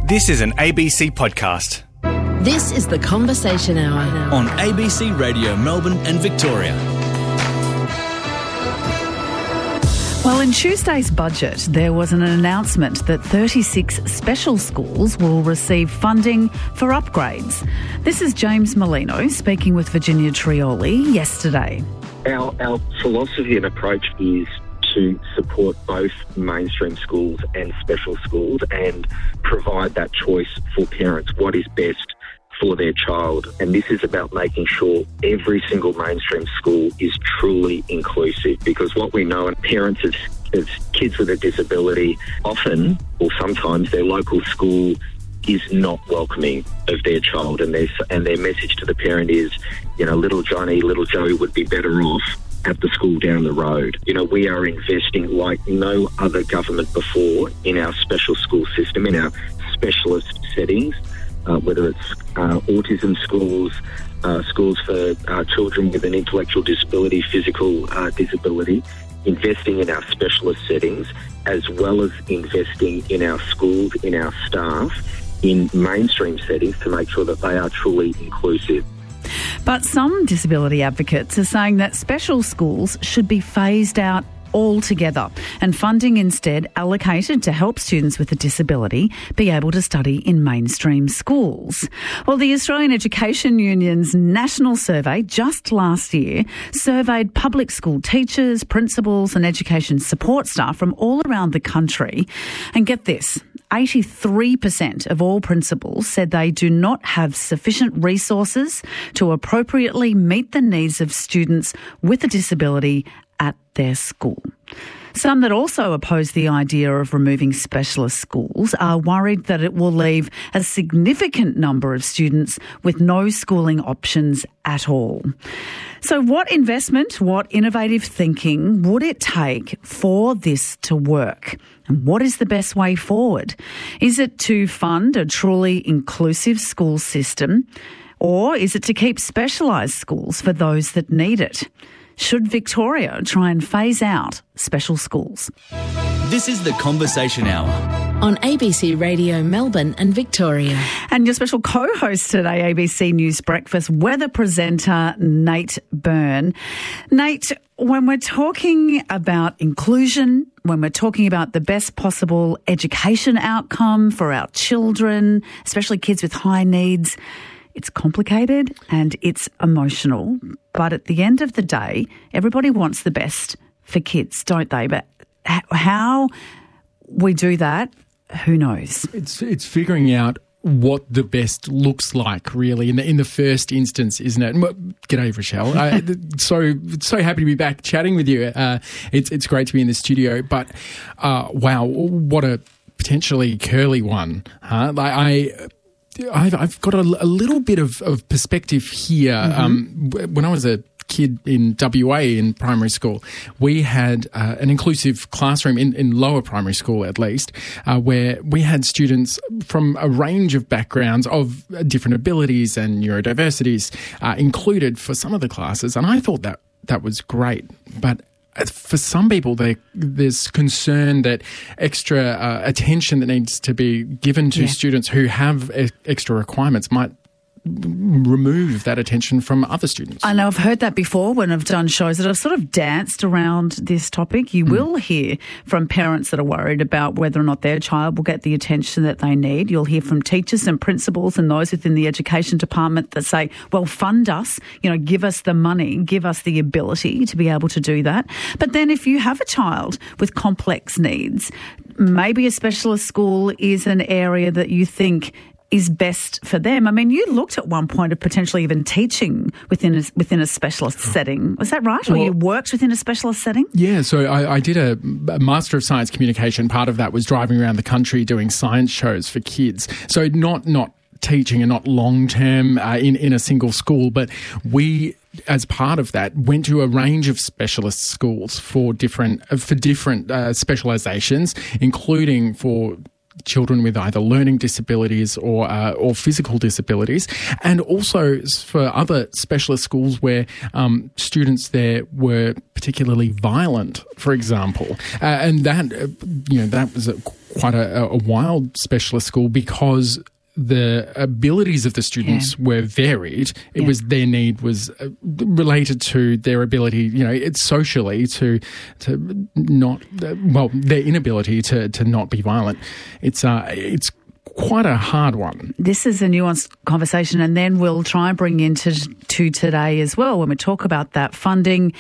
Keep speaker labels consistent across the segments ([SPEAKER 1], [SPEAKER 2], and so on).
[SPEAKER 1] This is an ABC podcast.
[SPEAKER 2] This is The Conversation Hour
[SPEAKER 3] on ABC Radio Melbourne and Victoria.
[SPEAKER 4] Well, in Tuesday's budget, there was an announcement that 36 special schools will receive funding for upgrades. This is James Molino speaking with Virginia Trioli yesterday.
[SPEAKER 5] Our philosophy and approach is to support both mainstream schools and special schools and provide that choice for parents, what is best for their child. And this is about making sure every single mainstream school is truly inclusive, because what we know, and parents of kids with a disability, often or sometimes their local school is not welcoming of their child, and their message to the parent is, little Johnny, little Joey would be better off at the school down the road. We are investing like no other government before in our special school system, in our specialist settings, whether it's autism schools, schools for children with an intellectual disability, physical disability, investing in our specialist settings, as well as investing in our schools, in our staff, in mainstream settings to make sure that they are truly inclusive.
[SPEAKER 4] But some disability advocates are saying that special schools should be phased out altogether and funding instead allocated to help students with a disability be able to study in mainstream schools. Well, the Australian Education Union's national survey just last year surveyed public school teachers, principals and education support staff from all around the country. And get this, 83% of all principals said they do not have sufficient resources to appropriately meet the needs of students with a disability at their school. Some that also oppose the idea of removing specialist schools are worried that it will leave a significant number of students with no schooling options at all. So what investment, what innovative thinking would it take for this to work? And what is the best way forward? Is it to fund a truly inclusive school system, or is it to keep specialised schools for those that need it? Should Victoria try and phase out special schools?
[SPEAKER 3] This is The Conversation Hour
[SPEAKER 2] on ABC Radio Melbourne and Victoria.
[SPEAKER 4] And your special co-host today, ABC News Breakfast, weather presenter Nate Byrne. Nate, when we're talking about inclusion, when we're talking about the best possible education outcome for our children, especially kids with high needs, it's complicated and it's emotional, but at the end of the day, everybody wants the best for kids, don't they? But how we do that, who knows?
[SPEAKER 6] It's figuring out what the best looks like, really, in the first instance, isn't it? G'day, Rochelle. So happy to be back chatting with you. It's great to be in the studio, but wow, what a potentially curly one, huh? I've got a little bit of perspective here. Mm-hmm. When I was a kid in WA in primary school, we had an inclusive classroom in lower primary school, at least, where we had students from a range of backgrounds of different abilities and neurodiversities included for some of the classes. And I thought that was great. But for some people, there's concern that extra attention that needs to be given to students who have extra requirements might remove that attention from other students.
[SPEAKER 4] I know I've heard that before when I've done shows that have sort of danced around this topic. You will hear from parents that are worried about whether or not their child will get the attention that they need. You'll hear from teachers and principals and those within the education department that say, well, fund us, give us the money, give us the ability to be able to do that. But then if you have a child with complex needs, maybe a specialist school is an area that you think is best for them. I mean, you looked at one point of potentially even teaching within a specialist setting. Was that right? Or you worked within a specialist setting?
[SPEAKER 6] Yeah, so I did a Master of Science Communication. Part of that was driving around the country doing science shows for kids. So not teaching and not long-term in a single school, but we, as part of that, went to a range of specialist schools for different specializations, including for children with either learning disabilities or physical disabilities, and also for other specialist schools where students there were particularly violent, for example, and that was quite a wild specialist school because the abilities of the students were varied. It was their need was related to their ability, it's socially to not their inability to not be violent. It's quite a hard one.
[SPEAKER 4] This is a nuanced conversation, and then we'll try and bring into today as well when we talk about that funding.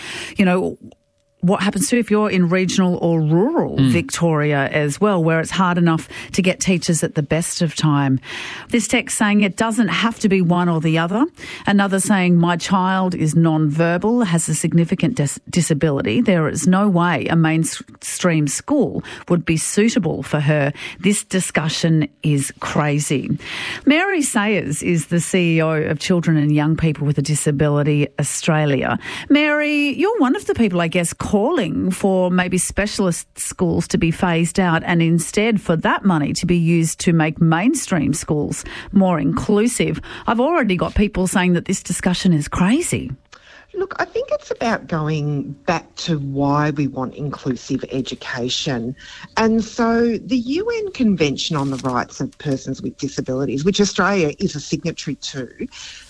[SPEAKER 4] What happens to if you're in regional or rural Victoria as well, where it's hard enough to get teachers at the best of time? This text saying it doesn't have to be one or the other. Another saying, my child is non-verbal, has a significant disability. There is no way a mainstream school would be suitable for her. This discussion is crazy. Mary Sayers is the CEO of Children and Young People with a Disability Australia. Mary, you're one of the people, I guess, calling for maybe specialist schools to be phased out and instead for that money to be used to make mainstream schools more inclusive. I've already got people saying that this discussion is crazy.
[SPEAKER 7] Look, I think it's about going back to why we want inclusive education. And so the UN Convention on the Rights of Persons with Disabilities, which Australia is a signatory to,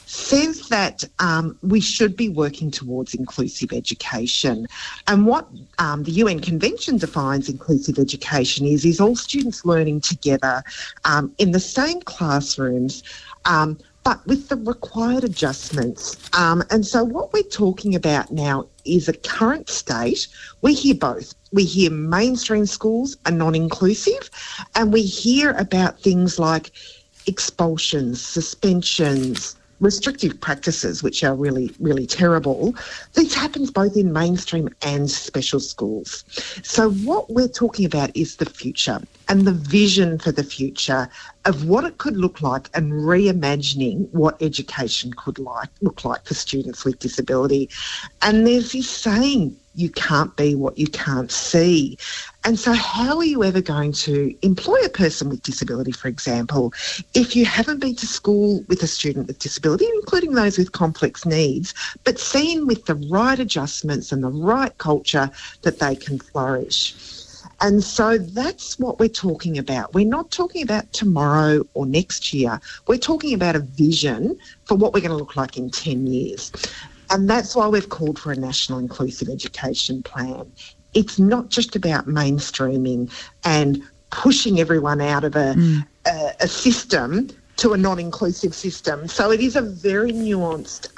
[SPEAKER 7] says that we should be working towards inclusive education. And what the UN Convention defines inclusive education is all students learning together in the same classrooms, but with the required adjustments. And so what we're talking about now is a current state. We hear both. We hear mainstream schools are non-inclusive, and we hear about things like expulsions, suspensions, restrictive practices, which are really, really terrible. This happens both in mainstream and special schools. So what we're talking about is the future and the vision for the future of what it could look like and reimagining what education could look like for students with disability. And there's this saying, you can't be what you can't see. And so how are you ever going to employ a person with disability, for example, if you haven't been to school with a student with disability, including those with complex needs, but seen with the right adjustments and the right culture that they can flourish? And so that's what we're talking about. We're not talking about tomorrow or next year. We're talking about a vision for what we're going to look like in 10 years. And that's why we've called for a national inclusive education plan. It's not just about mainstreaming and pushing everyone out of a system to a non-inclusive system. So it is a very nuanced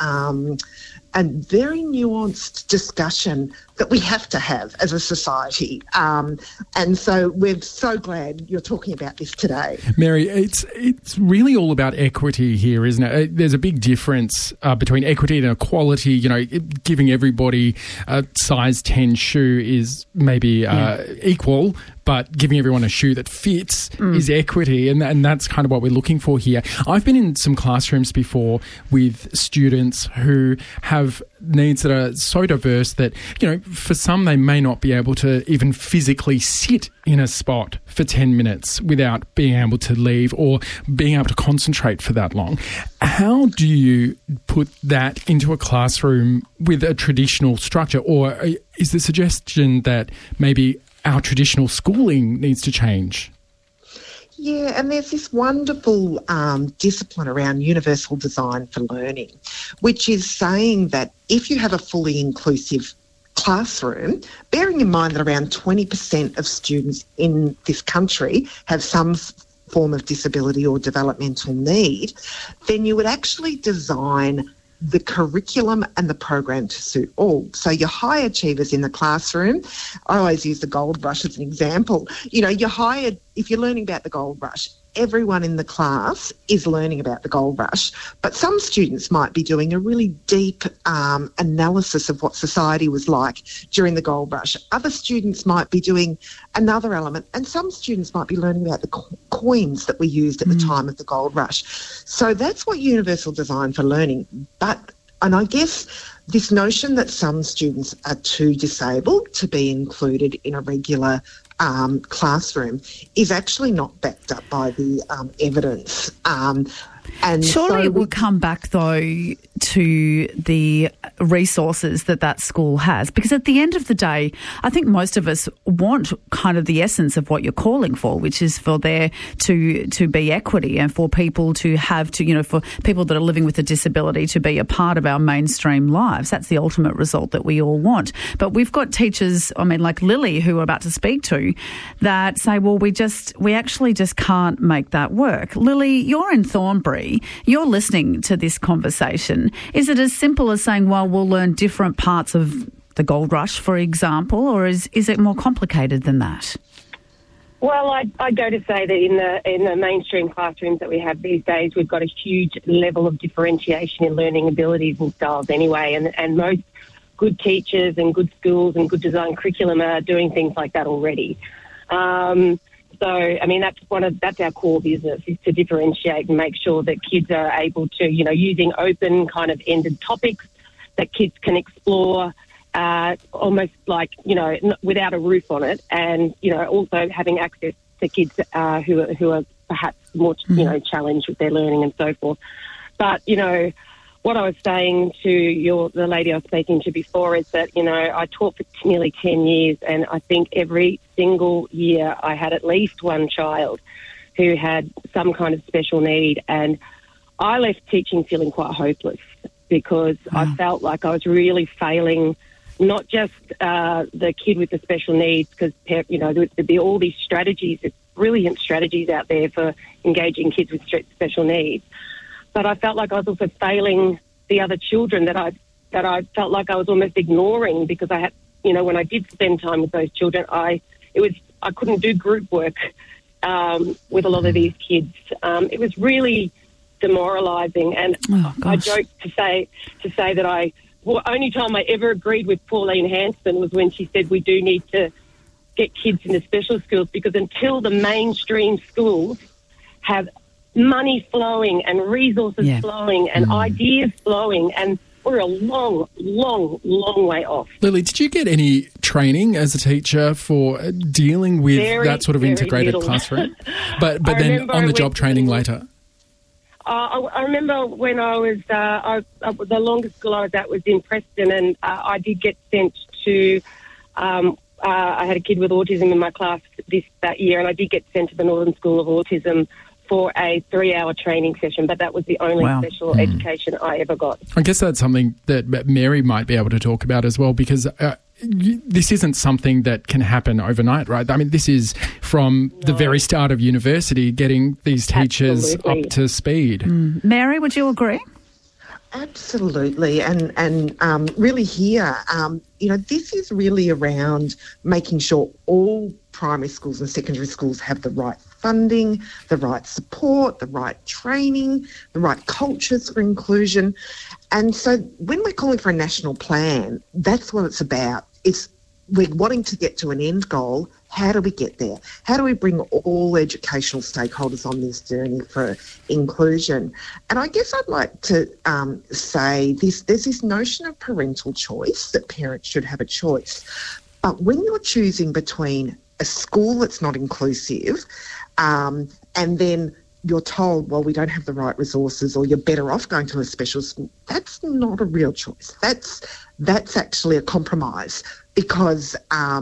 [SPEAKER 7] discussion that we have to have as a society. And so we're so glad you're talking about this today.
[SPEAKER 6] Mary, it's really all about equity here, isn't it? There's a big difference between equity and equality. Giving everybody a size 10 shoe is maybe equal, but giving everyone a shoe that fits is equity, and that's kind of what we're looking for here. I've been in some classrooms before with students who have needs that are so diverse that, for some they may not be able to even physically sit in a spot for 10 minutes without being able to leave or being able to concentrate for that long. How do you put that into a classroom with a traditional structure, or is the suggestion that maybe our traditional schooling needs to change?
[SPEAKER 7] Yeah, and there's this wonderful discipline around universal design for learning, which is saying that if you have a fully inclusive classroom, bearing in mind that around 20% of students in this country have some form of disability or developmental need, then you would actually design the curriculum and the program to suit all. So your high achievers in the classroom, I always use the gold rush as an example. If you're learning about the gold rush, everyone in the class is learning about the gold rush, but some students might be doing a really deep analysis of what society was like during the gold rush. Other students might be doing another element, and some students might be learning about the coins that were used at the time of the gold rush. So that's what universal design for learning. And I guess this notion that some students are too disabled to be included in a regular classroom is actually not backed up by the evidence. And
[SPEAKER 4] surely it will come back, though, to the resources that school has. Because at the end of the day, I think most of us want kind of the essence of what you're calling for, which is for there to be equity and for people to have to, for people that are living with a disability to be a part of our mainstream lives. That's the ultimate result that we all want. But we've got teachers, like Lily, who we're about to speak to, that say, well, we actually just can't make that work. Lily, you're in Thornbury. You're listening to this conversation. Is it as simple as saying, well, we'll learn different parts of the gold rush, for example, or is it more complicated than that?
[SPEAKER 8] Well, I'd go to say that in the mainstream classrooms that we have these days, we've got a huge level of differentiation in learning abilities and styles anyway, and most good teachers and good schools and good design curriculum are doing things like that already. So, that's our core business, is to differentiate and make sure that kids are able to, using open kind of ended topics that kids can explore, almost like, without a roof on it, and, also having access to kids who are perhaps more, challenged with their learning and so forth. But, what I was saying to the lady I was speaking to before is that, I taught for nearly 10 years, and I think every single year I had at least one child who had some kind of special need, and I left teaching feeling quite hopeless because I felt like I was really failing not just the kid with the special needs, because, there'd be all these strategies, there's brilliant strategies out there for engaging kids with special needs. But I felt like I was also failing the other children that I felt like I was almost ignoring, because I had, when I did spend time with those children, I couldn't do group work with a lot of these kids. It was really demoralising, and I joke to say that only time I ever agreed with Pauline Hanson was when she said we do need to get kids into special schools, because until the mainstream schools have money flowing and resources flowing and ideas flowing, and we're a long, long, long way off.
[SPEAKER 6] Lily, did you get any training as a teacher for dealing with that sort of integrated classroom? But then on-the-job training later?
[SPEAKER 8] I remember when I was, the longest school I was at was in Preston, and I did get sent to, I had a kid with autism in my class that year, and I did get sent to the Northern School of Autism for a 3-hour training session, but that was the only special education I ever got. I
[SPEAKER 6] guess that's something that Mary might be able to talk about as well, because this isn't something that can happen overnight, right? This is from the very start of university, getting these teachers up to speed.
[SPEAKER 4] Mary, would you agree?
[SPEAKER 7] Absolutely, and really here, this is really around making sure all primary schools and secondary schools have the right funding, the right support, the right training, the right cultures for inclusion. And so when we're calling for a national plan, that's what it's about. We're wanting to get to an end goal. How do we get there? How do we bring all educational stakeholders on this journey for inclusion? And I guess I'd like to say there's this notion of parental choice, that parents should have a choice. But when you're choosing between a school that's not inclusive and then you're told, well, we don't have the right resources, or you're better off going to a special school, that's not a real choice. That's actually a compromise. Because,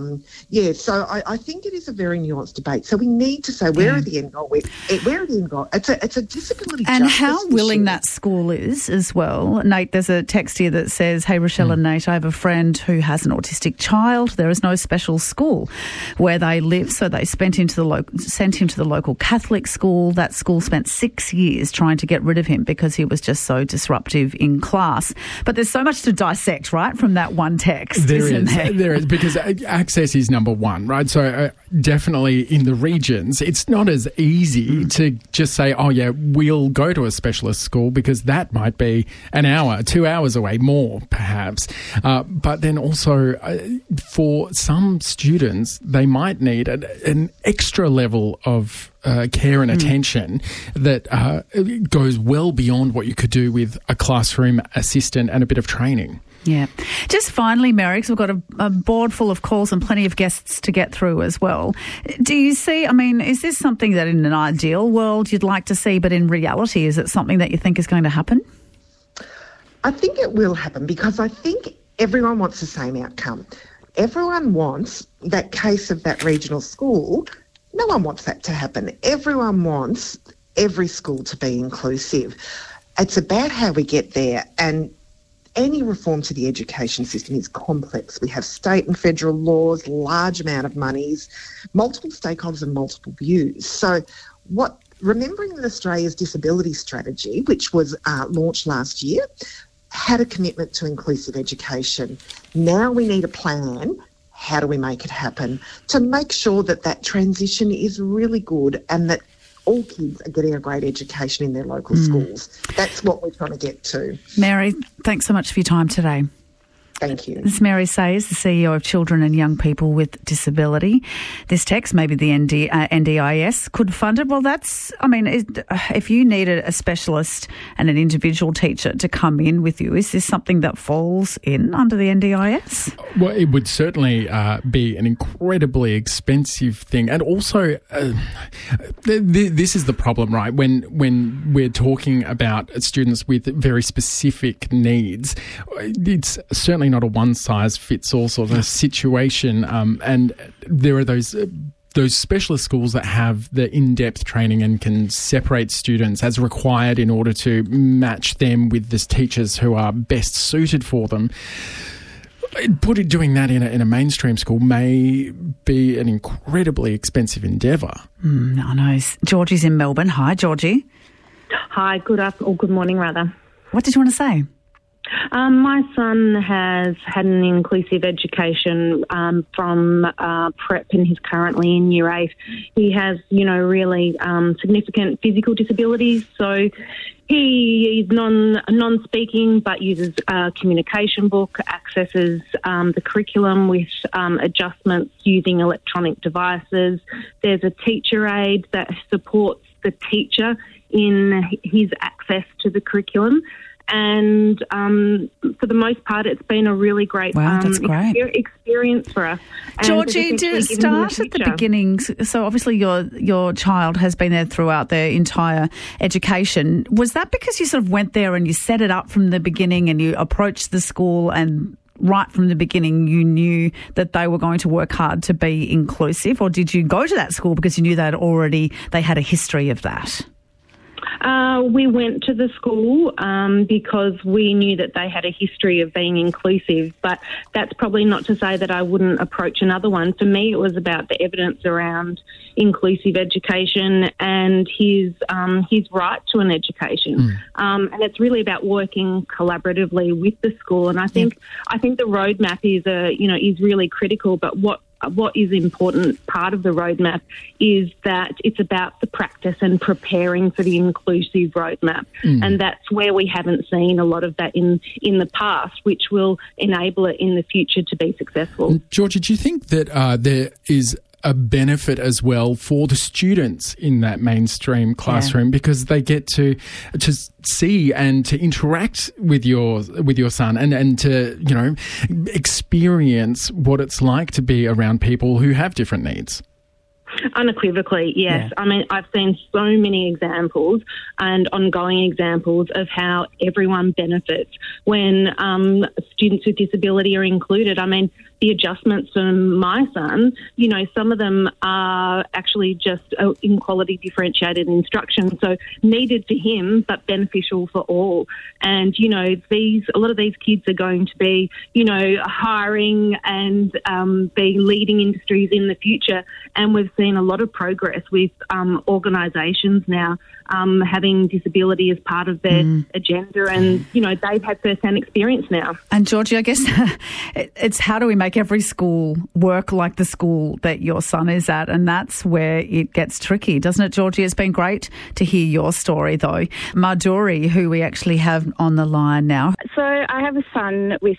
[SPEAKER 7] so I think it is a very nuanced debate. So we need to say, where are the end goal? Where are the end goal? It's a disability
[SPEAKER 4] and
[SPEAKER 7] justice
[SPEAKER 4] how willing
[SPEAKER 7] issue.
[SPEAKER 4] that school is as well. Nate, there's a text here that says, hey, Rochelle and Nate, I have a friend who has an autistic child. There is no special school where they live, so they sent him to the local Catholic school. That school spent 6 years trying to get rid of him because he was just so disruptive in class. But there's so much to dissect, right, from that one text, isn't there?
[SPEAKER 6] There is, because access is number one, right? So definitely in the regions, it's not as easy to just say, oh, yeah, we'll go to a specialist school, because that might be an hour, 2 hours away, more perhaps. But then also for some students, they might need an extra level of care and attention that goes well beyond what you could do with a classroom assistant and a bit of training.
[SPEAKER 4] Yeah. Just finally, Mary, because we've got a board full of calls and plenty of guests to get through as well. Do you see, is this something that in an ideal world you'd like to see, but in reality, is it something that you think is going to happen?
[SPEAKER 7] I think it will happen because I think everyone wants the same outcome. Everyone wants that case of that regional school. No one wants that to happen. Everyone wants every school to be inclusive. It's about how we get there, and any reform to the education system is complex. We have state and federal laws, large amount of monies, multiple stakeholders and multiple views. So remembering that Australia's disability strategy, which was launched last year, had a commitment to inclusive education. Now we need a plan. How do we make it happen to make sure that that transition is really good and that all kids are getting a great education in their local schools? That's what we're trying to get to.
[SPEAKER 4] Mary, thanks so much for your time today.
[SPEAKER 7] Thank you.
[SPEAKER 4] This is Mary Sayers, the CEO of Children and Young People with Disability. This text, maybe the NDIS could fund it. Well, if you needed a specialist and an individual teacher to come in with you, is this something that falls in under the NDIS?
[SPEAKER 6] Well, it would certainly be an incredibly expensive thing. And also, this is the problem, right? When we're talking about students with very specific needs, it's certainly not a one-size-fits-all sort of situation, and there are those specialist schools that have the in-depth training and can separate students as required in order to match them with the teachers who are best suited for them. Doing that in a mainstream school may be an incredibly expensive endeavour.
[SPEAKER 4] I know. Georgie's in Melbourne. Hi, Georgie.
[SPEAKER 9] Hi, good morning, rather.
[SPEAKER 4] What did you want to say?
[SPEAKER 9] My son has had an inclusive education from prep, and he's currently in Year 8. He has, really significant physical disabilities, so he is non-speaking but uses a communication book, accesses the curriculum with adjustments using electronic devices. There's a teacher aide that supports the teacher in his access to the curriculum. And for the most part, it's been a really great, experience for us.
[SPEAKER 4] Georgie, did it start at the beginning? So obviously your child has been there throughout their entire education. Was that because you sort of went there and you set it up from the beginning and you approached the school and right from the beginning you knew that they were going to work hard to be inclusive? Or did you go to that school because you knew they had a history of that?
[SPEAKER 9] We went to the school because we knew that they had a history of being inclusive, but that's probably not to say that I wouldn't approach another one. For me, it was about the evidence around inclusive education and his right to an education. And it's really about working collaboratively with the school. And I think the roadmap is really critical, but what is important part of the roadmap is that it's about the practice and preparing for the inclusive roadmap. And that's where we haven't seen a lot of that in the past, which will enable it in the future to be successful.
[SPEAKER 6] Georgia, do you think that there is a benefit as well for the students in that mainstream classroom because they get to see and to interact with your son and to experience what it's like to be around people who have different needs?
[SPEAKER 9] Unequivocally, yes. Yeah. I mean, I've seen so many examples and ongoing examples of how everyone benefits when students with disability are included. I mean, the adjustments for my son, some of them are actually just in quality differentiated instruction, so needed for him but beneficial for all. And, a lot of these kids are going to be, hiring and be leading industries in the future. And we've seen a lot of progress with organisations now having disability as part of their agenda, and, they've had first-hand experience now.
[SPEAKER 4] And, Georgie, I guess it's how do we make every school work like the school that your son is at, and that's where it gets tricky, doesn't it, Georgie? It's been great to hear your story, though. Madhuri, who we actually have on the line now.
[SPEAKER 10] So I have a son with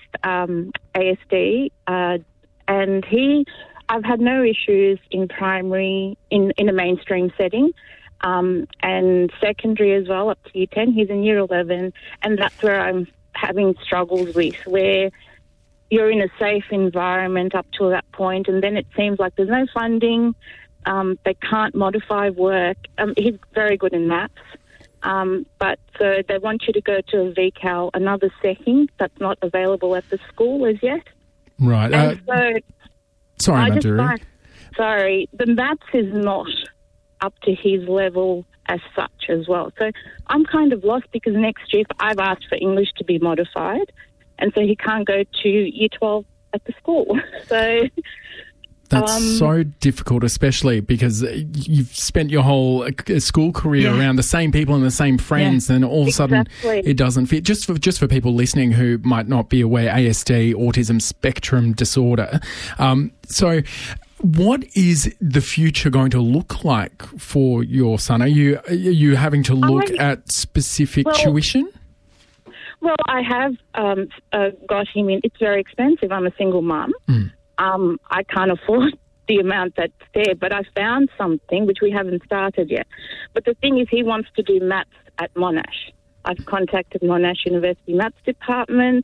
[SPEAKER 10] ASD, and I've had no issues in primary, in a mainstream setting, and secondary as well, up to Year 10. He's in Year 11, and that's where I've having struggles with, where you're in a safe environment up to that point, and then it seems like there's no funding. They can't modify work. He's very good in maths, but so they want you to go to a VCAL, another setting that's not available at the school as yet.
[SPEAKER 6] Right.
[SPEAKER 10] And so
[SPEAKER 6] sorry, Marjorie.
[SPEAKER 10] Sorry, the maths is not up to his level as such as well. So I'm kind of lost because next year I've asked for English to be modified, and so he can't go to Year 12 at the school. So
[SPEAKER 6] that's so difficult, especially because you've spent your whole school career around the same people and the same friends, and all of a sudden it doesn't fit. Just for people listening who might not be aware, ASD, autism spectrum disorder. So what is the future going to look like for your son? Are you having to look at specific tuition?
[SPEAKER 10] Well, I have got him in. It's very expensive. I'm a single mum. I can't afford the amount that's there, but I found something which we haven't started yet. But the thing is, he wants to do maths at Monash. I've contacted Monash University Maths Department.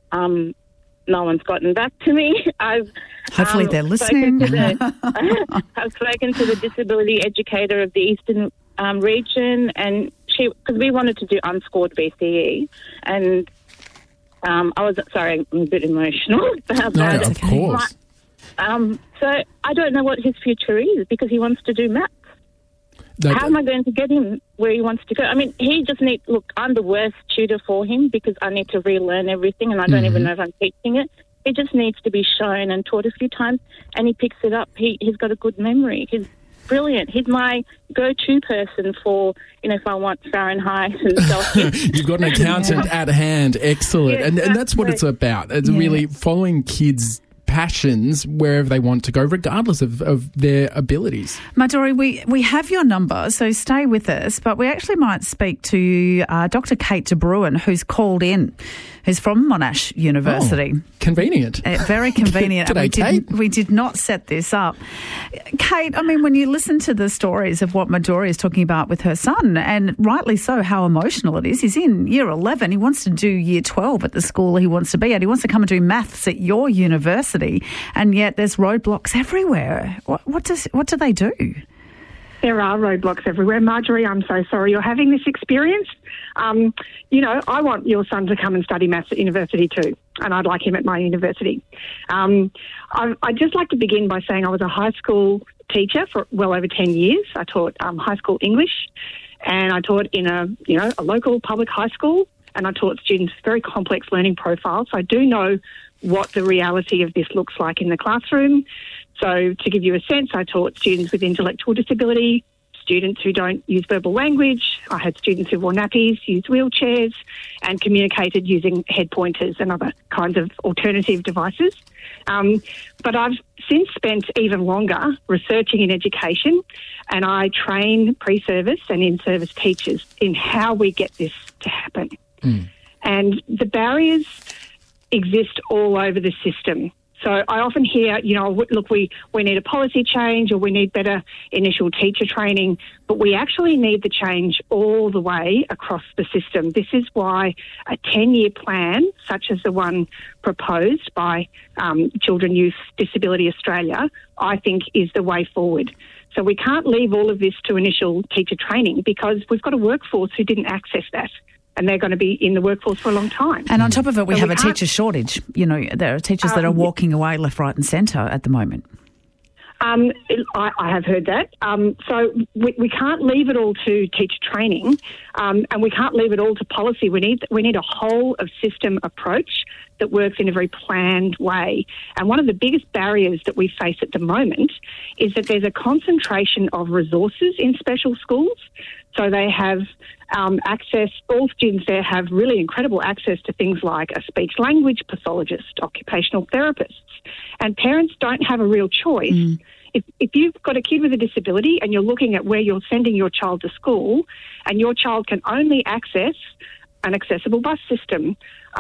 [SPEAKER 10] No one's gotten back to me.
[SPEAKER 4] Hopefully they're listening.
[SPEAKER 10] I've spoken to the disability educator of the Eastern region, and because we wanted to do unscored VCE, and I'm a bit emotional about that.
[SPEAKER 6] No, of course.
[SPEAKER 10] So I don't know what his future is because he wants to do maths. How am I going to get him where he wants to go? I mean, he just needs... Look, I'm the worst tutor for him because I need to relearn everything and I don't even know if I'm teaching it. He just needs to be shown and taught a few times, and he picks it up. He's got a good memory. He's brilliant. He's my go-to person for, if I want Fahrenheit and Celsius.
[SPEAKER 6] You've got an accountant at hand. Excellent.
[SPEAKER 10] Yeah,
[SPEAKER 6] and that's what it's about. It's really following kids' passions wherever they want to go, regardless of their abilities.
[SPEAKER 4] Marjorie, we have your number, so stay with us, but we actually might speak to Dr. Kate de Bruin, who's called in, who's from Monash University.
[SPEAKER 6] Oh, convenient.
[SPEAKER 4] Very convenient.
[SPEAKER 6] G'day, Kate.
[SPEAKER 4] We did not set this up. Kate, I mean, when you listen to the stories of what Marjorie is talking about with her son, and rightly so, how emotional it is. He's in Year 11. He wants to do Year 12 at the school he wants to be at. He wants to come and do maths at your university, and yet there's roadblocks everywhere. What do they do?
[SPEAKER 11] There are roadblocks everywhere. Marjorie, I'm so sorry you're having this experience. I want your son to come and study maths at university too, and I'd like him at my university. I'd just like to begin by saying I was a high school teacher for well over 10 years. I taught high school English, and I taught in a local public high school, and I taught students very complex learning profiles. So I do know what the reality of this looks like in the classroom. So to give you a sense, I taught students with intellectual disability, students who don't use verbal language. I had students who wore nappies, used wheelchairs, and communicated using head pointers and other kinds of alternative devices. But I've since spent even longer researching in education, and I train pre-service and in-service teachers in how we get this to happen. And the barriers exist all over the system. So I often hear, look, we need a policy change, or we need better initial teacher training, but we actually need the change all the way across the system. This is why a 10-year plan, such as the one proposed by Children, Youth, Disability Australia, I think is the way forward. So we can't leave all of this to initial teacher training because we've got a workforce who didn't access that, and they're going to be in the workforce for a long time.
[SPEAKER 4] And on top of it, we have a teacher shortage. There are teachers that are walking away left, right and centre at the moment.
[SPEAKER 11] I have heard that. So we can't leave it all to teacher training, and we can't leave it all to policy. We need a whole of system approach that works in a very planned way. And one of the biggest barriers that we face at the moment is that there's a concentration of resources in special schools. So they have access, all students there have really incredible access to things like a speech language pathologist, occupational therapists, and parents don't have a real choice. If you've got a kid with a disability and you're looking at where you're sending your child to school, and your child can only access an accessible bus system,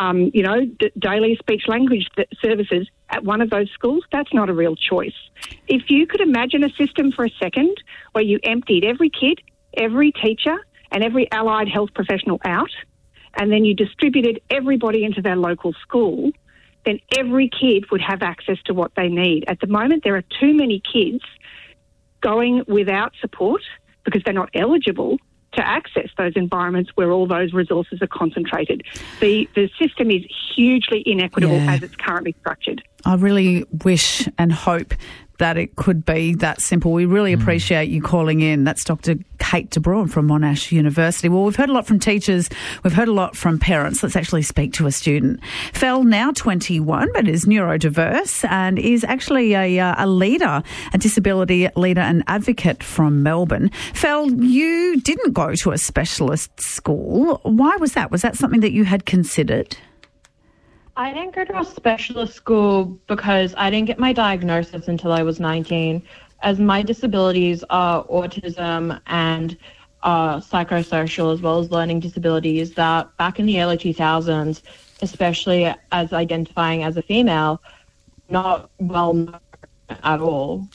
[SPEAKER 11] daily speech language services at one of those schools, that's not a real choice. If you could imagine a system for a second where you emptied every kid, every teacher and every allied health professional out, and then you distributed everybody into their local school, then every kid would have access to what they need. At the moment, there are too many kids going without support because they're not eligible to access those environments where all those resources are concentrated. The system is hugely inequitable as it's currently structured.
[SPEAKER 4] I really wish and hope that it could be that simple. We really appreciate you calling in. That's Dr. Kate de Bruin from Monash University. Well, we've heard a lot from teachers. We've heard a lot from parents. Let's actually speak to a student. Fel, now 21, but is neurodiverse and is actually a leader, a disability leader and advocate from Melbourne. Fel, you didn't go to a specialist school. Why was that? Was that something that you had considered?
[SPEAKER 12] I didn't go to a specialist school because I didn't get my diagnosis until I was 19, as my disabilities are autism and psychosocial, as well as learning disabilities that back in the early 2000s, especially as identifying as a female, not well known at all.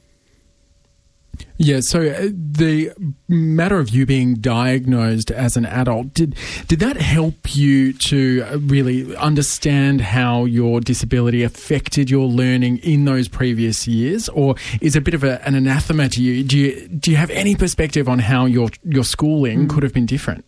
[SPEAKER 6] Yeah, so the matter of you being diagnosed as an adult, did that help you to really understand how your disability affected your learning in those previous years, or is it a bit of an anathema to you? Do you have any perspective on how your schooling could have been different?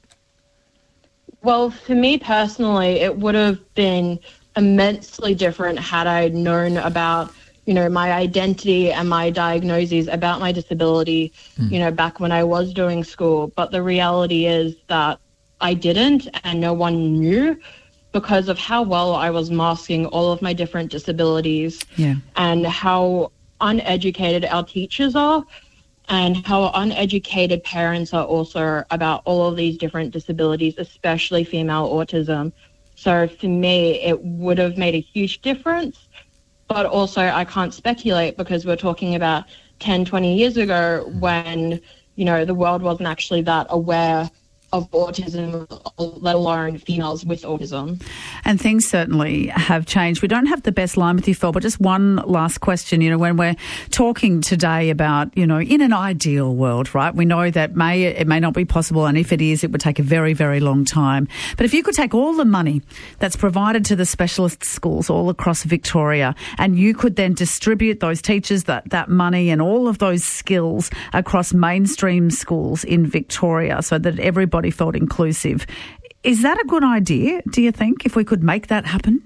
[SPEAKER 12] Well, for me personally, it would have been immensely different had I known about my identity and my diagnoses about my disability, back when I was doing school. But the reality is that I didn't, and no one knew, because of how well I was masking all of my different disabilities and how uneducated our teachers are and how uneducated parents are also about all of these different disabilities, especially female autism. So for me, it would have made a huge difference. But also I can't speculate because we're talking about 10, 20 years ago when, the world wasn't actually that aware of autism, let alone females with autism.
[SPEAKER 4] And things certainly have changed. We don't have the best line with you, Fel, but just one last question. When we're talking today about, in an ideal world, right, we know that it may not be possible, and if it is, it would take a very, very long time. But if you could take all the money that's provided to the specialist schools all across Victoria and you could then distribute those teachers, that money and all of those skills across mainstream schools in Victoria so that everybody felt inclusive. Is that a good idea, do you think, if we could make that happen?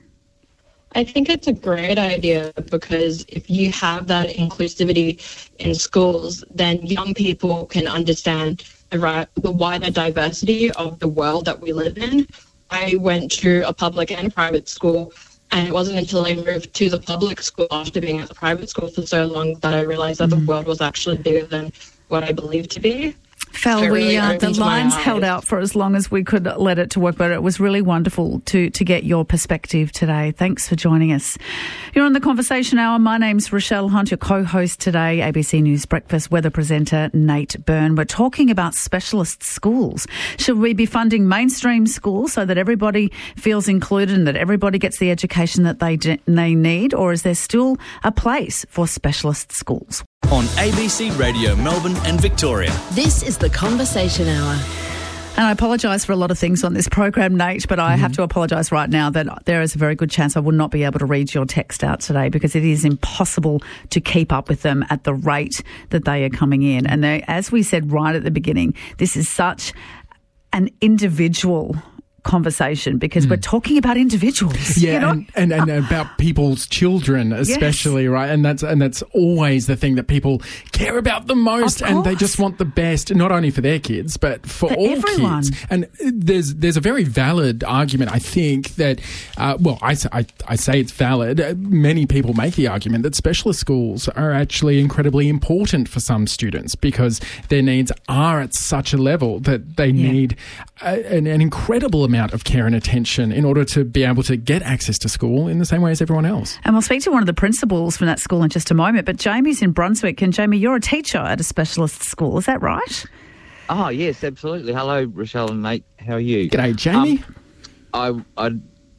[SPEAKER 12] I think it's a great idea because if you have that inclusivity in schools, then young people can understand the wider diversity of the world that we live in. I went to a public and private school, and it wasn't until I moved to the public school after being at the private school for so long that I realised that the world was actually bigger than what I believed to be.
[SPEAKER 4] Fel, the lines held out for as long as we could let it to work, but it was really wonderful to get your perspective today. Thanks for joining us. You're on the Conversation Hour. My name's Rochelle Hunt, your co-host today, ABC News Breakfast weather presenter Nate Byrne. We're talking about specialist schools. Should we be funding mainstream schools so that everybody feels included and that everybody gets the education that they need, or is there still a place for specialist schools?
[SPEAKER 3] On ABC Radio Melbourne and Victoria.
[SPEAKER 2] This is the Conversation Hour.
[SPEAKER 4] And I apologise for a lot of things on this program, Nate, but I have to apologise right now that there is a very good chance I will not be able to read your text out today because it is impossible to keep up with them at the rate that they are coming in. And as we said right at the beginning, this is such an individual conversation because we're talking about individuals.
[SPEAKER 6] Yeah, and about people's children especially, yes. Right? And that's always the thing that people care about the most, and they just want the best, not only for their kids, but for all
[SPEAKER 4] everyone.
[SPEAKER 6] Kids. And there's a very valid argument, I think, that, I say it's valid. Many people make the argument that specialist schools are actually incredibly important for some students because their needs are at such a level that they need an incredible amount of care and attention in order to be able to get access to school in the same way as everyone else.
[SPEAKER 4] And we'll speak to one of the principals from that school in just a moment, but Jamie's in Brunswick, and Jamie, you're a teacher at a specialist school, is that right?
[SPEAKER 13] Oh, yes, absolutely. Hello, Rochelle and Nate. How are you?
[SPEAKER 6] G'day, Jamie.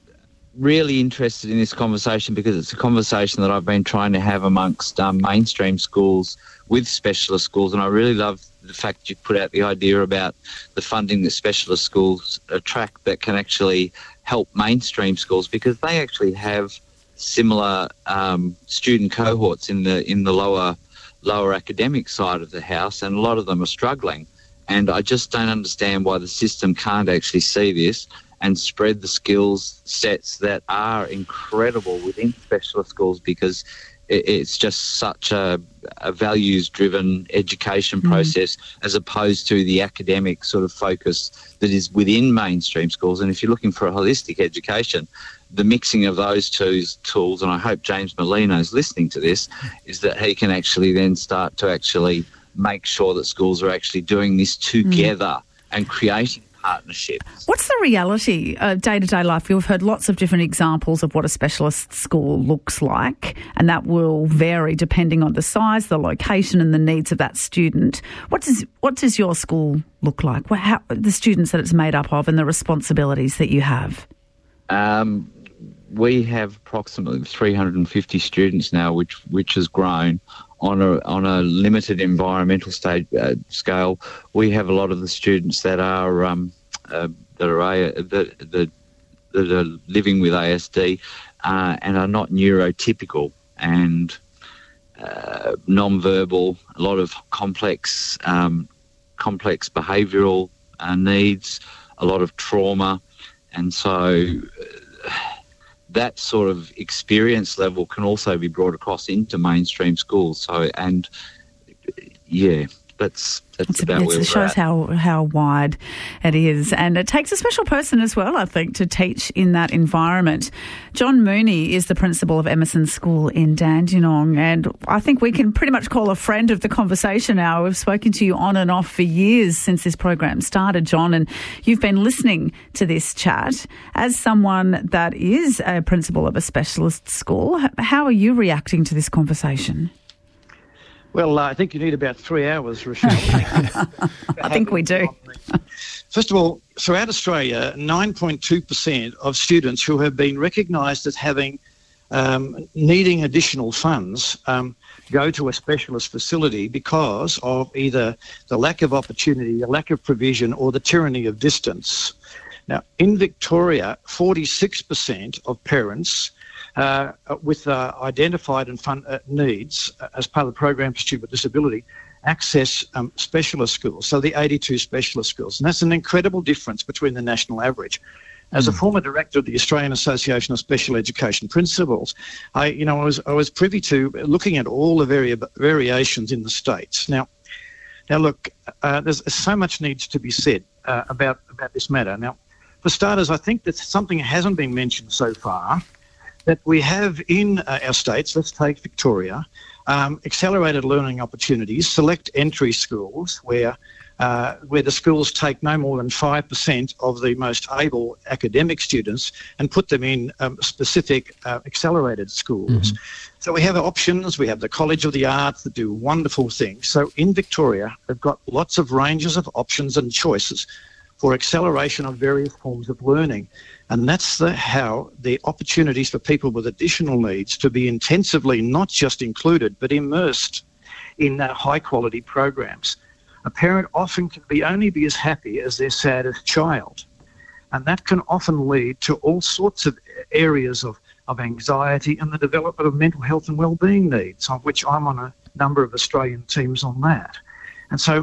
[SPEAKER 13] really interested in this conversation because it's a conversation that I've been trying to have amongst mainstream schools with specialist schools, and I really love the fact you put out the idea about the funding that specialist schools attract that can actually help mainstream schools, because they actually have similar student cohorts in the lower academic side of the house, and a lot of them are struggling. And I just don't understand why the system can't actually see this and spread the skills sets that are incredible within specialist schools, because it's just such a values-driven education process as opposed to the academic sort of focus that is within mainstream schools. And if you're looking for a holistic education, the mixing of those two tools, and I hope James Molino is listening to this, is that he can actually then start to actually make sure that schools are actually doing this together and creating partnerships.
[SPEAKER 4] What's the reality of day-to-day life? You've heard lots of different examples of what a specialist school looks like, and that will vary depending on the size, the location and the needs of that student. What does your school look like? How, the students that it's made up of and the responsibilities that you have?
[SPEAKER 13] We have approximately 350 students now, which has grown on a limited environmental scale. We have a lot of the students that are living with ASD and are not neurotypical and non-verbal. A lot of complex behavioural needs, a lot of trauma, and so that sort of experience level can also be brought across into mainstream schools. So, and yeah, that's about where we're at.
[SPEAKER 4] It shows how wide it is, and it takes a special person as well, I think, to teach in that environment. John Mooney is the principal of Emerson School in Dandenong, and I think we can pretty much call a friend of the conversation now. We've spoken to you on and off for years since this program started, John, and you've been listening to this chat. As someone that is a principal of a specialist school, how are you reacting to this conversation?
[SPEAKER 14] Well, I think you need about 3 hours, Rochelle.
[SPEAKER 4] I think we do.
[SPEAKER 14] First of all, throughout Australia, 9.2% of students who have been recognised as having needing additional funds go to a specialist facility because of either the lack of opportunity, the lack of provision, or the tyranny of distance. Now, in Victoria, 46% of parents with identified and needs as part of the program for students with disability access specialist schools, so the 82 specialist schools. And that's an incredible difference between the national average. As a former director of the Australian Association of Special Education Principals, I was privy to looking at all the variations in the states. Now look, there's so much needs to be said about this matter. Now, for starters, I think that something hasn't been mentioned so far, that we have in our states, let's take Victoria, accelerated learning opportunities, select entry schools where the schools take no more than 5% of the most able academic students and put them in specific accelerated schools. Mm-hmm. So we have options, we have the College of the Arts that do wonderful things. So in Victoria, they've got lots of ranges of options and choices for acceleration of various forms of learning. And that's how the opportunities for people with additional needs to be intensively not just included, but immersed in high-quality programs. A parent often can only be as happy as their saddest child. And that can often lead to all sorts of areas of anxiety and the development of mental health and well-being needs, of which I'm on a number of Australian teams on that. And so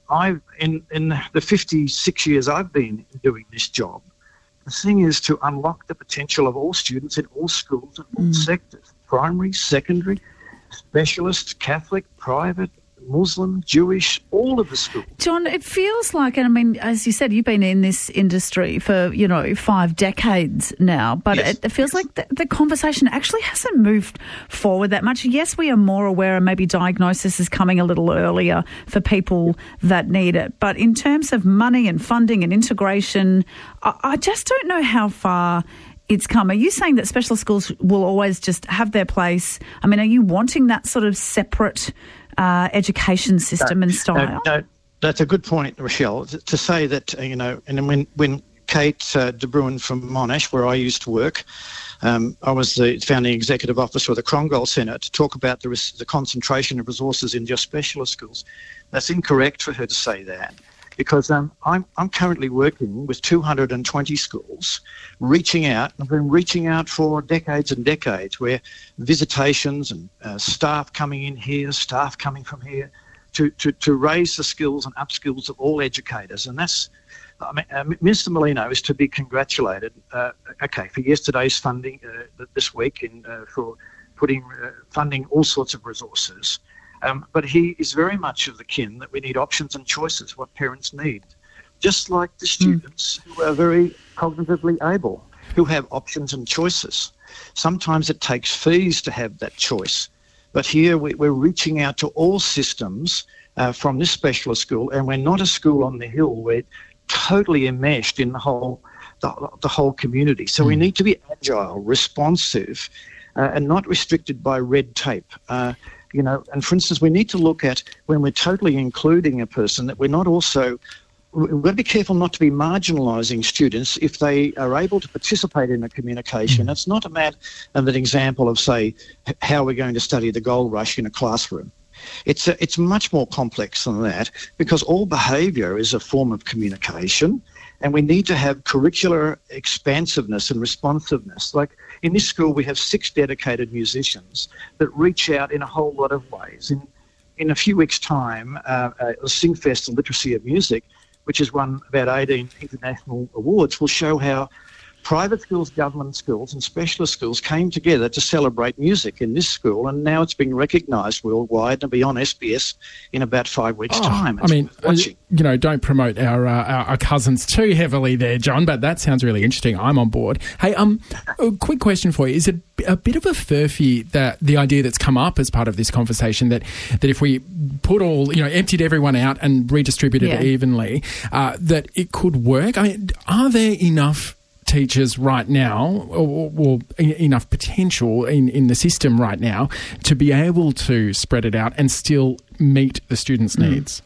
[SPEAKER 14] in the 56 years I've been doing this job, the thing is to unlock the potential of all students in all schools and all sectors, primary, secondary, specialist, Catholic, private, Muslim, Jewish, all of the schools.
[SPEAKER 4] John, it feels like, and I mean, as you said, you've been in this industry for, 5 decades now, but yes. It feels like the conversation actually hasn't moved forward that much. Yes, we are more aware and maybe diagnosis is coming a little earlier for people that need it. But in terms of money and funding and integration, I just don't know how far it's come. Are you saying that special schools will always just have their place? I mean, are you wanting that sort of separate education system and style?
[SPEAKER 14] No, that's a good point, Rochelle, to say that, and when Kate De Bruin from Monash, where I used to work. I was the founding executive officer of the Krongol Centre, to talk about the concentration of resources in just specialist schools. That's incorrect for her to say that, because I'm currently working with 220 schools, reaching out. I've been reaching out for decades and decades, where visitations and staff coming in here, staff coming from here, to raise the skills and upskills of all educators. And that's, Minister Merlino is to be congratulated, for yesterday's funding this week for putting funding all sorts of resources. But he is very much of the kin that we need options and choices, what parents need. Just like the students who are very cognitively able, who have options and choices. Sometimes it takes fees to have that choice. But here we're reaching out to all systems from this specialist school, and we're not a school on the hill. We're totally enmeshed in the whole community. So we need to be agile, responsive, and not restricted by red tape. And for instance, we need to look at, when we're totally including a person, that we're not also, we've got to be careful not to be marginalising students if they are able to participate in a communication. It's not an example of, say, how we're going to study the gold rush in a classroom. It's much more complex than that, because all behaviour is a form of communication, and we need to have curricular expansiveness and responsiveness. Like in this school, we have 6 dedicated musicians that reach out in a whole lot of ways. In a few weeks' time, Singfest, the Literacy of Music, which has won about 18 international awards, will show how private schools, government schools and specialist schools came together to celebrate music in this school, and now it's being recognised worldwide and be on SBS in about 5 weeks' time.
[SPEAKER 6] Don't promote our cousins too heavily there, John, but that sounds really interesting. I'm on board. Hey, a quick question for you. Is it a bit of a furphy, that the idea that's come up as part of this conversation, that if we put emptied everyone out and redistributed it evenly, that it could work? I mean, are there enough teachers right now, or enough potential in the system right now to be able to spread it out and still meet the students' needs?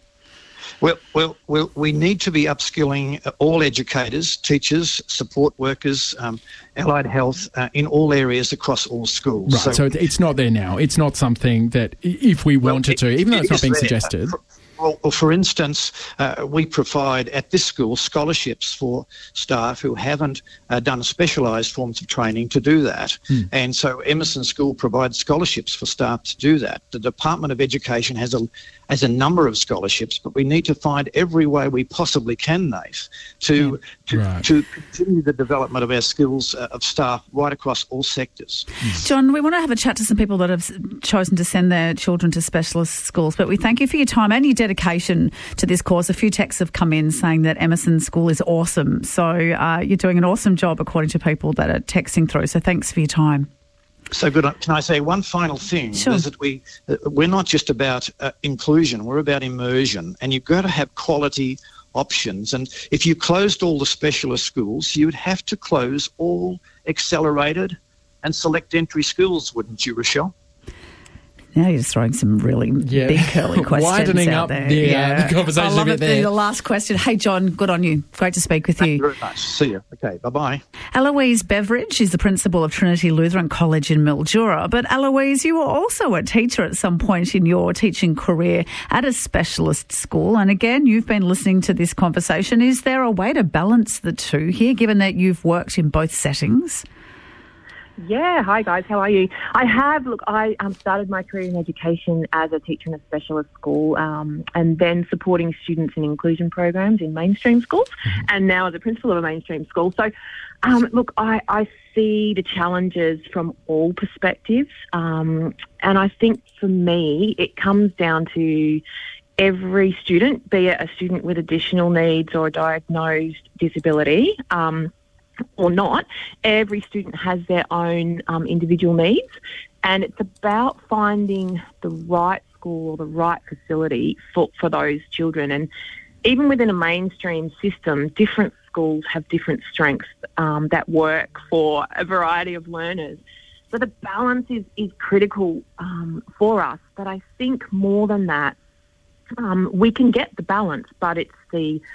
[SPEAKER 14] Well, we need to be upskilling all educators, teachers, support workers, allied health, in all areas across all schools.
[SPEAKER 6] Right, so it's not there now. It's not something that, if we wanted to, even though it's not being suggested.
[SPEAKER 14] Well, for instance, we provide at this school scholarships for staff who haven't done specialised forms of training to do that. And so Emerson School provides scholarships for staff to do that. The Department of Education has a number of scholarships, but we need to find every way we possibly can, Nath, to continue the development of our skills of staff right across all sectors.
[SPEAKER 4] John, we want to have a chat to some people that have chosen to send their children to specialist schools, but we thank you for your time and your dedication to this cause. A few texts have come in saying that Emerson School is awesome. So you're doing an awesome job, according to people that are texting through. So thanks for your time.
[SPEAKER 14] So good. Can I say one final thing?
[SPEAKER 4] Sure.
[SPEAKER 14] Is that we're not just about inclusion, we're about immersion, and you've got to have quality options. And if you closed all the specialist schools, you would have to close all accelerated and select entry schools, wouldn't you, Rochelle?
[SPEAKER 4] Now you're just throwing some really big curly questions
[SPEAKER 6] widening
[SPEAKER 4] out
[SPEAKER 6] up
[SPEAKER 4] there.
[SPEAKER 6] the conversation
[SPEAKER 4] I love
[SPEAKER 6] a bit
[SPEAKER 4] it.
[SPEAKER 6] there.
[SPEAKER 4] The last question. Hey, John, good on you. Great to speak with you.
[SPEAKER 14] Thank you very much. See you. Okay, bye-bye.
[SPEAKER 4] Eloise Beveridge is the principal of Trinity Lutheran College in Mildura. But Eloise, you were also a teacher at some point in your teaching career at a specialist school. And again, you've been listening to this conversation. Is there a way to balance the two here, given that you've worked in both settings?
[SPEAKER 15] Yeah, hi guys, how are you? I started my career in education as a teacher in a specialist school and then supporting students in inclusion programs in mainstream schools, and now as a principal of a mainstream school. So, I see the challenges from all perspectives, and I think for me it comes down to every student, be it a student with additional needs or a diagnosed disability, or not, every student has their own individual needs, and it's about finding the right school or the right facility for those children. And even within a mainstream system, different schools have different strengths that work for a variety of learners. So the balance is critical for us, but I think more than that, we can get the balance, but it's the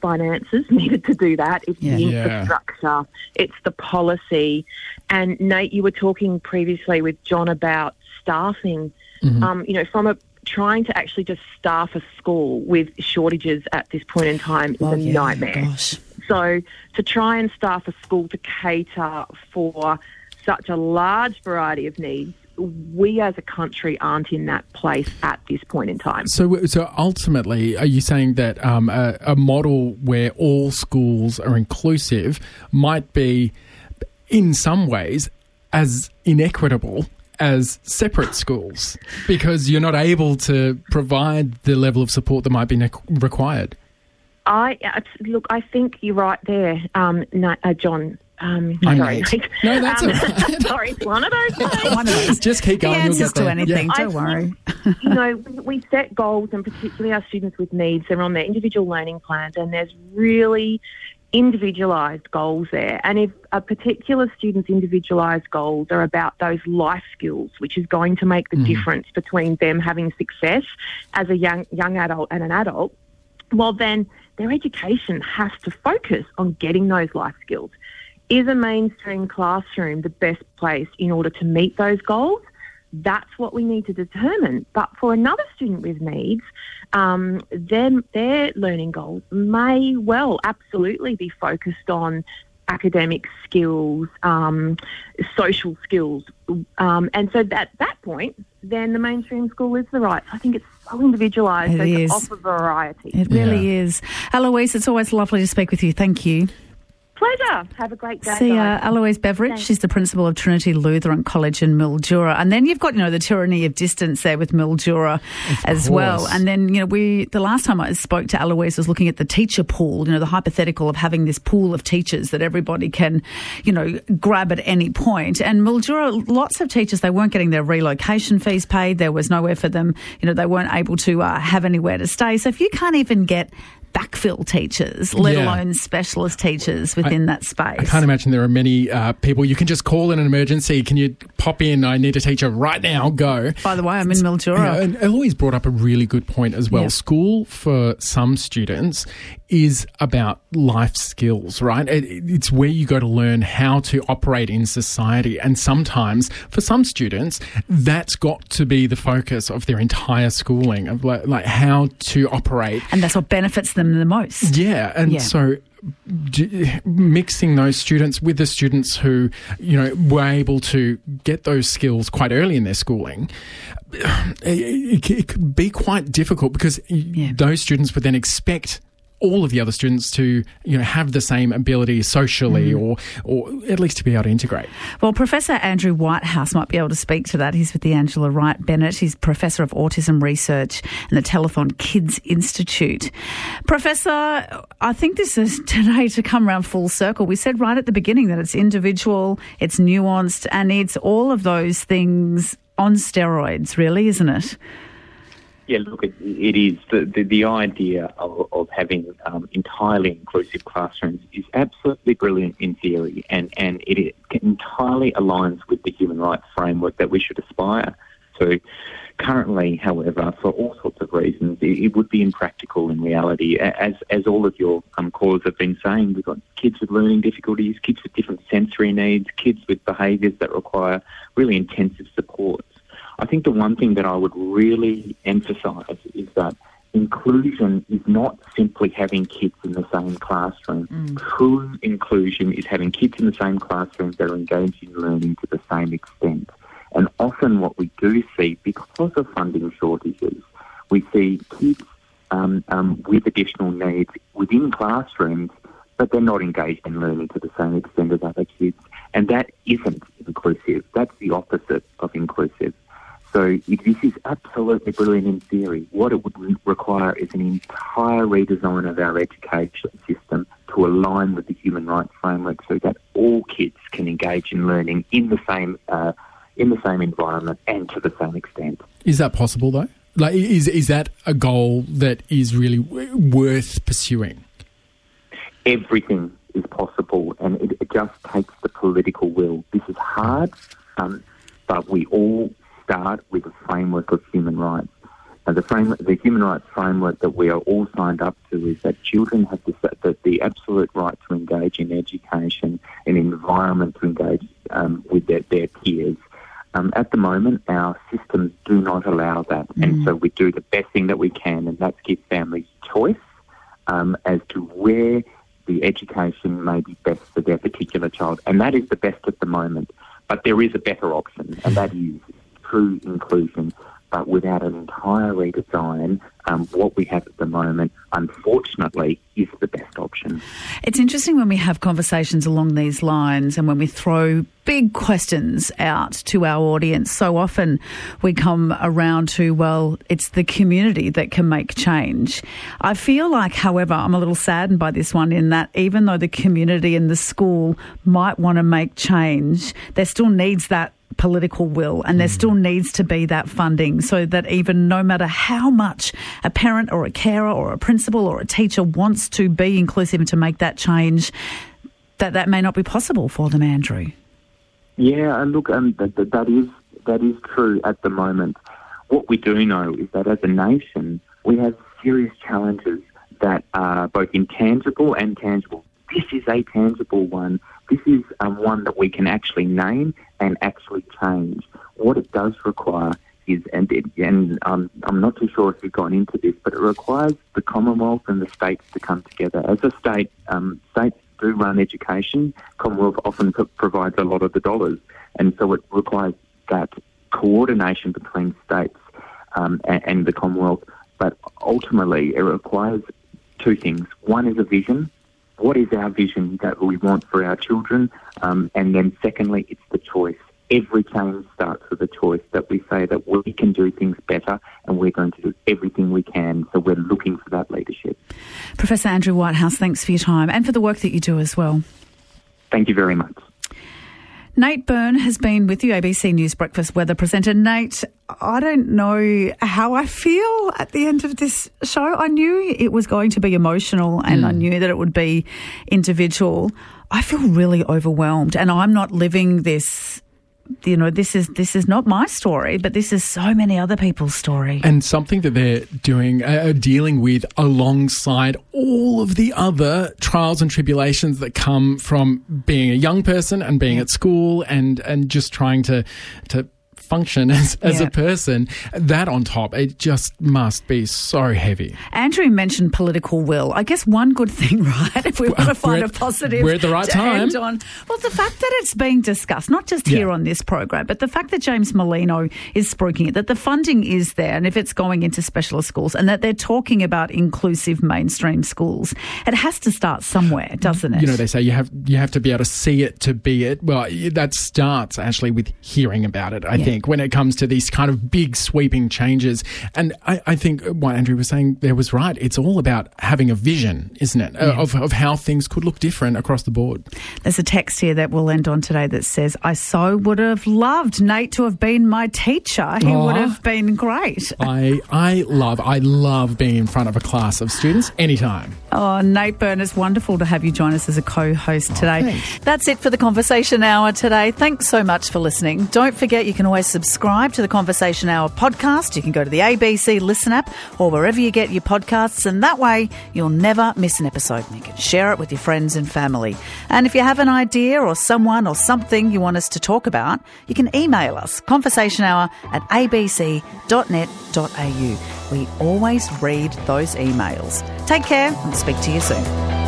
[SPEAKER 15] finances needed to do that. It's the infrastructure. It's the policy. And Nate, you were talking previously with John about staffing. From trying to actually just staff a school with shortages at this point in time is a nightmare.
[SPEAKER 4] Gosh.
[SPEAKER 15] So to try and staff a school to cater for such a large variety of needs, we as a country aren't in that place at this point in time.
[SPEAKER 6] So ultimately, are you saying that a model where all schools are inclusive might be, in some ways, as inequitable as separate schools because you're not able to provide the level of support that might be required?
[SPEAKER 15] I think you're right there, John. Sorry.
[SPEAKER 6] No, that's all right.
[SPEAKER 15] Sorry, it's one of those days.
[SPEAKER 4] One of those.
[SPEAKER 6] Just keep going.
[SPEAKER 4] The answers to anything,
[SPEAKER 6] Yeah.
[SPEAKER 4] don't worry.
[SPEAKER 15] We set goals, and particularly our students with needs, they're on their individual learning plans, and there's really individualised goals there. And if a particular student's individualised goals are about those life skills, which is going to make the difference between them having success as a young adult and an adult, well, then their education has to focus on getting those life skills. Is a mainstream classroom the best place in order to meet those goals? That's what we need to determine. But for another student with needs, their learning goals may well absolutely be focused on academic skills, social skills. And so at that point, then the mainstream school is the right. I think it's so individualised. So to offer variety.
[SPEAKER 4] It really is. Eloise, it's always lovely to speak with you. Thank you.
[SPEAKER 15] Pleasure. Have a great day.
[SPEAKER 4] See Eloise Beveridge.
[SPEAKER 15] Thanks.
[SPEAKER 4] She's the principal of Trinity Lutheran College in Mildura. And then you've got, the tyranny of distance there with Mildura as well. And then, the last time I spoke to Eloise was looking at the teacher pool, the hypothetical of having this pool of teachers that everybody can, grab at any point. And Mildura, lots of teachers, they weren't getting their relocation fees paid. There was nowhere for them. They weren't able to have anywhere to stay. So if you can't even get backfill teachers, let alone specialist teachers within that space.
[SPEAKER 6] I can't imagine there are many people. You can just call in an emergency. Can you pop in? I need a teacher right now. Go.
[SPEAKER 4] By the way, I'm in Mildura.
[SPEAKER 6] And Eloise brought up a really good point as well. School for some students is about life skills, right? It's where you go to learn how to operate in society. And sometimes, for some students, that's got to be the focus of their entire schooling, of like how to operate.
[SPEAKER 4] And that's what benefits them the most.
[SPEAKER 6] Yeah. And so mixing those students with the students who, were able to get those skills quite early in their schooling, it could be quite difficult because those students would then expect all of the other students to, have the same ability socially or at least to be able to integrate.
[SPEAKER 4] Well, Professor Andrew Whitehouse might be able to speak to that. He's with the Angela Wright Bennett. He's Professor of Autism Research and the Telethon Kids Institute. Professor, I think this is today to come around full circle. We said right at the beginning that it's individual, it's nuanced, and it's all of those things on steroids, really, isn't it?
[SPEAKER 16] Yeah, look, it is. The idea of having entirely inclusive classrooms is absolutely brilliant in theory, and it entirely aligns with the human rights framework that we should aspire to. Currently, however, for all sorts of reasons, it would be impractical in reality. As all of your callers have been saying, we've got kids with learning difficulties, kids with different sensory needs, kids with behaviours that require really intensive support. I think the one thing that I would really emphasise is that inclusion is not simply having kids in the same classroom. True inclusion is having kids in the same classroom that are engaged in learning to the same extent. And often what we do see, because of funding shortages, we see kids with additional needs within classrooms, but they're not engaged in learning to the same extent as other kids. And that isn't inclusive. That's the opposite of inclusive. So this is absolutely brilliant in theory. What it would require is an entire redesign of our education system to align with the human rights framework so that all kids can engage in learning in the same environment and to the same extent.
[SPEAKER 6] Is that possible, though? Like, is that a goal that is really worth pursuing?
[SPEAKER 16] Everything is possible, and it just takes the political will. This is hard, but we all start with a framework of human rights. the human rights framework that we are all signed up to is that children have the absolute right to engage in education, an environment to engage with their peers. At the moment, our systems do not allow that, and so we do the best thing that we can, and that's give families choice as to where the education may be best for their particular child, and that is the best at the moment. But there is a better option, and that is true inclusion, but without an entire redesign. What we have at the moment, unfortunately, is the best option.
[SPEAKER 4] It's interesting when we have conversations along these lines and when we throw big questions out to our audience. So often we come around to, well, it's the community that can make change. I feel like, however, I'm a little saddened by this one in that even though the community and the school might want to make change, there still needs that political will, and there still needs to be that funding so that even no matter how much a parent or a carer or a principal or a teacher wants to be inclusive and to make that change, that may not be possible for them, Andrew.
[SPEAKER 16] Yeah, and look, that is true at the moment. What we do know is that as a nation, we have serious challenges that are both intangible and tangible. This is a tangible one. This is one that we can actually name and actually change. What it does require is, and I'm not too sure if you've gone into this, but it requires the Commonwealth and the states to come together. As a state, states do run education. Commonwealth often provides a lot of the dollars, and so it requires that coordination between states and the Commonwealth. But ultimately, it requires two things. One is a vision. What is our vision that we want for our children? And then secondly, it's the choice. Every change starts with a choice that we say that we can do things better and we're going to do everything we can. So we're looking for that leadership.
[SPEAKER 4] Professor Andrew Whitehouse, thanks for your time and for the work that you do as well.
[SPEAKER 16] Thank you very much.
[SPEAKER 4] Nate Byrne has been with you, ABC News Breakfast weather presenter. Nate, I don't know how I feel at the end of this show. I knew it was going to be emotional and I knew that it would be individual. I feel really overwhelmed and I'm not living this. You know, this is not my story, but this is so many other people's story.
[SPEAKER 6] And something that they're doing, dealing with alongside all of the other trials and tribulations that come from being a young person and being at school and just trying to function as a person. That on top, it just must be so heavy.
[SPEAKER 4] Andrew mentioned political will. I guess one good thing, right, if we want to find a positive
[SPEAKER 6] we're at the right time.
[SPEAKER 4] End on, well, the fact that it's being discussed, not just here on this program, but the fact that James Molino is spruiking it, that the funding is there and if it's going into specialist schools and that they're talking about inclusive mainstream schools, it has to start somewhere, doesn't it? You
[SPEAKER 6] know, they say you have to be able to see it to be it. Well, that starts actually with hearing about it, I think, when it comes to these kind of big sweeping changes. And I think what Andrew was saying there was right. It's all about having a vision, isn't it, of how things could look different across the board.
[SPEAKER 4] There's a text here that we'll end on today that says, I so would have loved Nate to have been my teacher. He would have been great.
[SPEAKER 6] I love being in front of a class of students anytime.
[SPEAKER 4] Oh, Nate Byrne, it's wonderful to have you join us as a co-host today.
[SPEAKER 6] Thanks.
[SPEAKER 4] That's it for the Conversation Hour today. Thanks so much for listening. Don't forget you can always subscribe to the Conversation Hour podcast. You can go to the ABC Listen app or wherever you get your podcasts, and that way you'll never miss an episode. You can share it with your friends and family. And if you have an idea or someone or something you want us to talk about, you can email us, conversationhour@abc.net.au. We always read those emails. Take care and speak to you soon.